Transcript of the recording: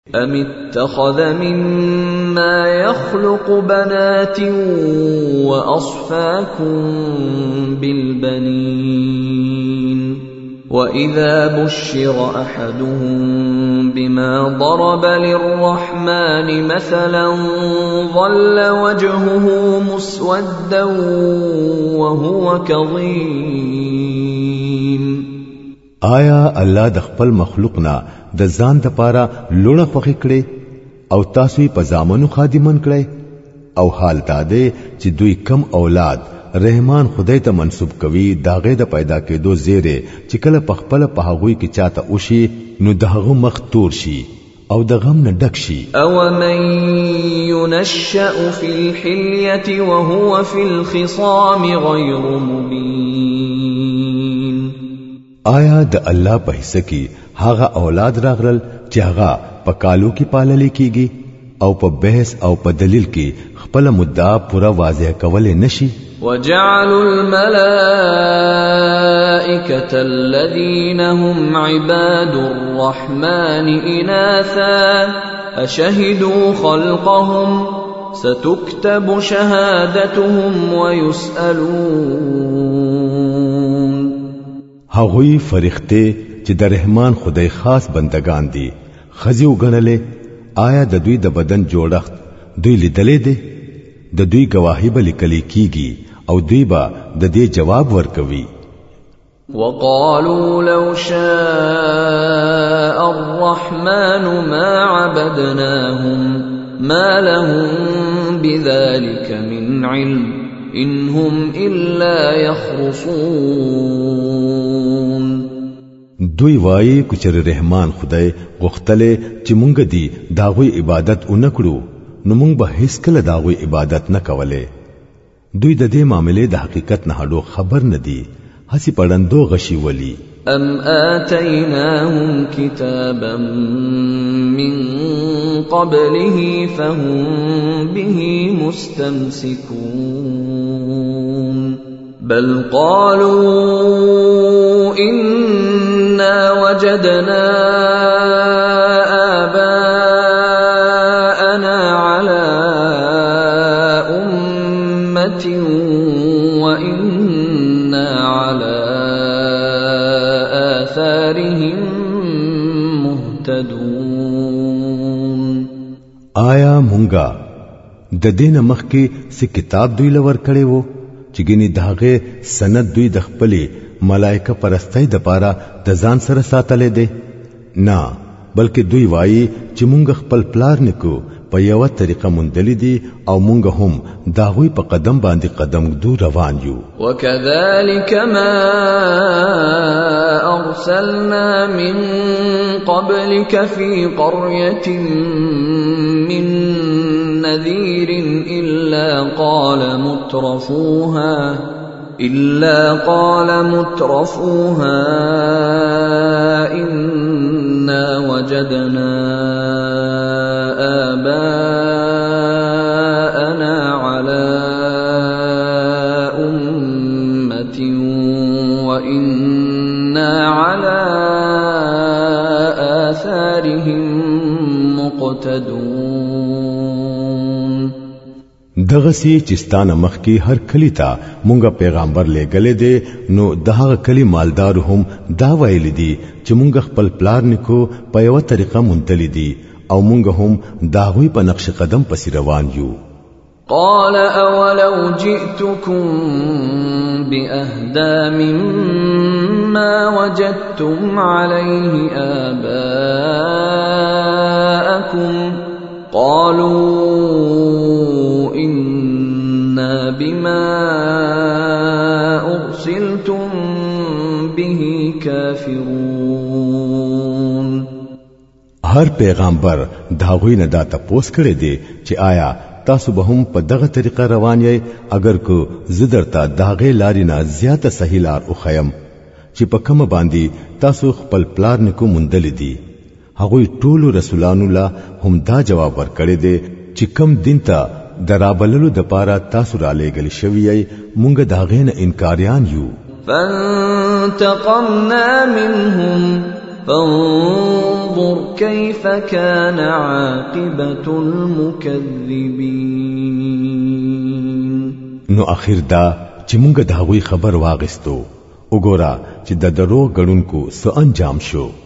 أَمِ اتَّخَذَ مِمَّا يَخْلُقُ بَنَاتٍ وَأَصْفَاكُم بِالْبَنِينَ وَإِذَا بُشِّرَ أَحَدُهُم بِمَا ضَرَبَ لِلرَّحْمَنِ مَثَلًا ظَلَّ وَجْهُهُ مُسْوَدًّا وَهُوَ كَظِيمٌ. آیا الله د خپل مخلوقنا د ځان د پاره لوړه خوخي کړي او تاسو په ځامنو خادمان کړي او حال دا دی چې دوی کم اولاد رحمان خدای ته منسوب کوي داغه د پیدا کېدو زیره چې کله په خپل په هغوی کې چاته وشي نو دغه مخ تور شي او د غم نه ډک شي. او من ينشأ في الحلية وهو في الخصام غير مبين. آیا د الله په حصہ کې هغه اولاد راغلل چې هغه په کالو کې پالل کېږي او په بحث او په دلیل کې خپل مدعا پورا واضح کول نشي. وجعلوا الملائكة الذين هم عباد الرحمن إناثا أشهدوا خلقهم ستكتب شهادتهم ويسألون. هغوی فرښتې چې د رحمان خدای خاص بندگان دي خزي وګڼلې آیا د دوی د بدن جوړښت دوی لیدلې دي د دوی گواهی به لیکل کیږي او دوی به د دې جواب ورکوي. وقالوا لو شاء الرحمن ما عبدناهم ما لهم بذلك من علم إن هم إلا يخرصون. دوی وایي کچر رحمان خدای غختله چې مونږ دی داغوی عبادت اونکړو نو مونږ به هیڅ کله داغوی عبادت نه کوله. دوی د دې معاملې د حقیقت نه هډو خبر نه دي هسي پړندو غشي ولي. ام آتيناهم كتابا من قبله فهم به مستمسكون بل قالوا إنا وجدنا آباءنا على أمة وإنا على آثارهم مهتدون. آیا مونږه د دین مخ کې څه کتاب دوی لور کړي وو چې ګنې داغه سند دوی د خپلې ملائکه پرستۍ د پاره د ځان سره ساتلې دي؟ نه بلکې دوی وایي چې مونږ خپل پلار نکو په یو طریقه مندل دي او مونږ هم داغوی په قدم باندې قدم دو روان یو. وكذلك ما أرسلنا من قبلك في قرية من نذير إلا قال مترفوها إنا وجدنا آباءنا على أمة وإنا على آثارهم مقتدون. دغسی چستانه مخ کی هر کلی تا مونږه پیغمبر لګلې دي نو دغه کلی مالدار هم دا ویل دي چې مونږ خپل پلار نکو په یو طریقه مونتل دي او مونږ هم داوی په نقش قدم پسې روان یو. قال اولو جئتكم بأهدى مما وجدتم عليه آباءكم قالوا إنا بما أرسلتم به كافرون. هر پیغمبر داغوی نه دا تپوس کړي دي چې آیا تاسو به هم په دغه طریقه روان یې اگر کو زدرتا داغه لاري نه زیاته صحیح لار او خیم چې په کوم باندې تاسو خپل پلار نکو مندل دي. هغوی ټول رسولانو لا هم دا جواب ورکړي دي چې کم دین ته درابللو د پاره تاسو را لېګل شوی مونږ داغه نه انکاریان یو. فانتقمنا منهم فانظر كيف كان عاقبة المكذبين. نو اخر دا چې مونږ د هغوی خبر واغستو وګوره چې د درو غړونکو څه انجام شو.